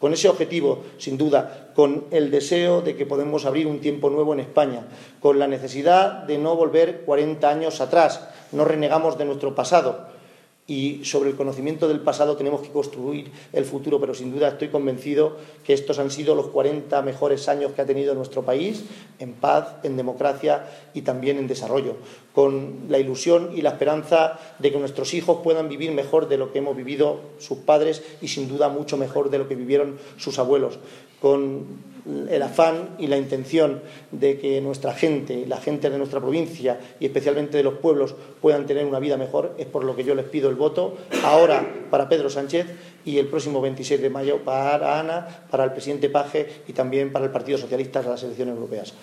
Con ese objetivo, sin duda, con el deseo de que podamos abrir un tiempo nuevo en España, con la necesidad de no volver 40 años atrás, no renegamos de nuestro pasado. Y sobre el conocimiento del pasado tenemos que construir el futuro, pero sin duda estoy convencido que estos han sido los 40 mejores años que ha tenido nuestro país, en paz, en democracia y también en desarrollo, con la ilusión y la esperanza de que nuestros hijos puedan vivir mejor de lo que hemos vivido sus padres y sin duda mucho mejor de lo que vivieron sus abuelos, con el afán y la intención de que nuestra gente, la gente de nuestra provincia y especialmente de los pueblos puedan tener una vida mejor. Es por lo que yo les pido el voto ahora para Pedro Sánchez y el próximo 26 de mayo para Ana, para el presidente Page y también para el Partido Socialista en las elecciones europeas.